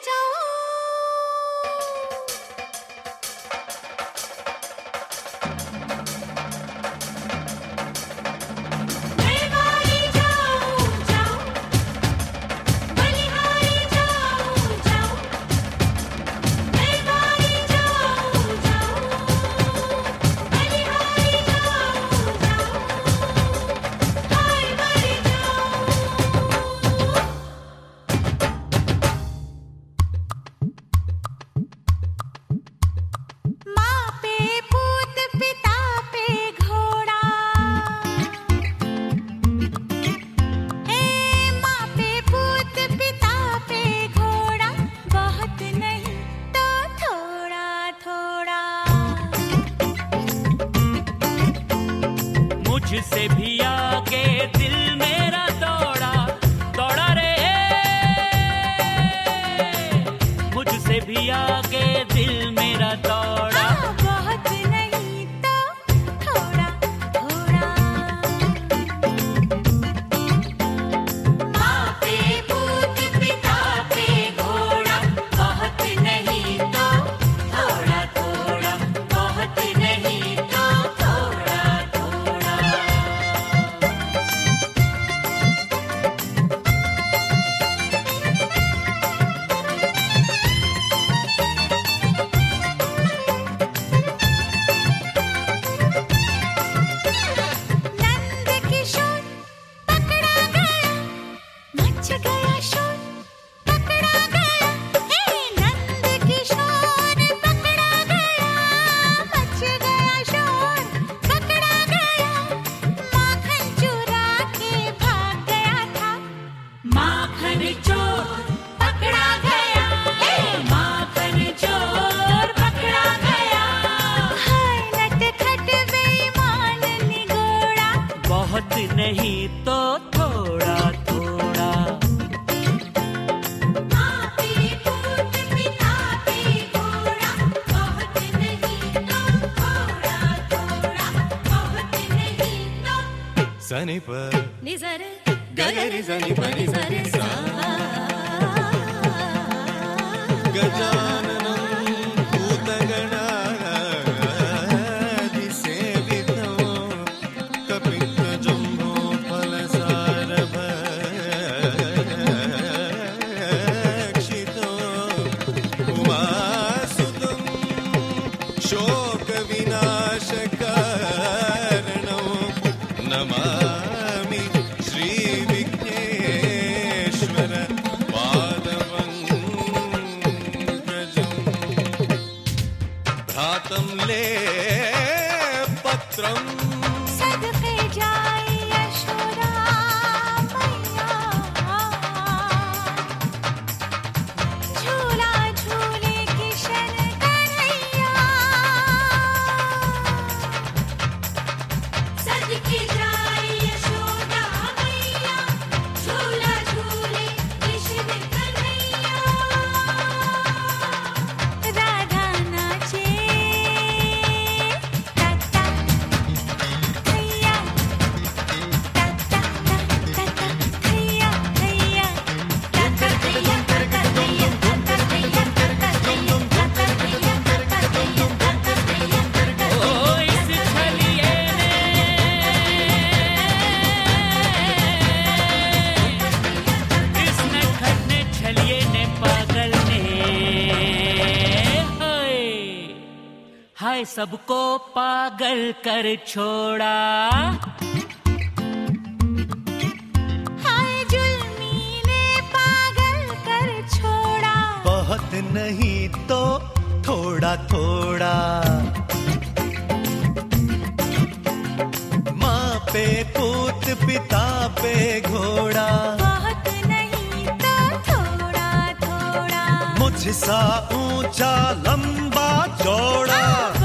मुझसे भी आगे दिल मेरा दौड़ा दौड़ा रे, मुझसे भी आगे दिल मेरा दौड़ा। बहुत नहीं तो थोड़ा थोड़ा। माँ पे पूत पिता पे घोड़ा, बहुत नहीं तो थोड़ा थोड़ा, बहुत नहीं तो थोड़ा थोड़ा। नंद किशोर पकड़ा गया, मच गया शोर, पकड़ा गया। हे नंद किशोर पकड़ा गया, मच गया शोर, पकड़ा गया। माखन चुरा के भाग गया था, माखन चोर पकड़ा गया। हे माखन चोर पकड़ा गया। हाय नटखट बेईमान निगोड़ा, बहुत नहीं तो थोड़ा थोड़ा। माँ पे पूत पिता पे घोड़ा, बहुत नहीं तो थोड़ा थोड़ा, बहुत नहीं तो। सनि प निजर गगरि सनि प नि सनि सा गजानन गजाननं भूतगणादिसेवितं कपित्तजम्बूफलसारभक्षितो उमासुतं शोकविनाशकारणं नमामि श्रीविघ्नेश्वर पादपङ्कजम्। भ्रातं ले पत्रम् सदके जाए यशोदा मैया, झूला झूले किशन कन्हैया। सदके जाए यशोदा मैया, झूला झूले किशन कन्हैया। राधा नाचे टाटा खैया, टाटा टाटा खैया खैया, टाटा खैया टाटा खैया, टाटा खैया टाटा खैया, टाटा खैया टाटा खैया, टाटा खैया टाटा ओ इस छलिए ने, इस नटखट ने छलिए ने पागल ने, हाय हाय सबको पागल कर छोड़ा। हाय जुल्मी ने पागल कर छोड़ा। बहुत नहीं तो थोड़ा थोड़ा। माँ पे पूत पिता पे घोड़ा, बहुत नहीं तो थोड़ा थोड़ा। मुझ सा ऊंचा लंबा चौड़ा।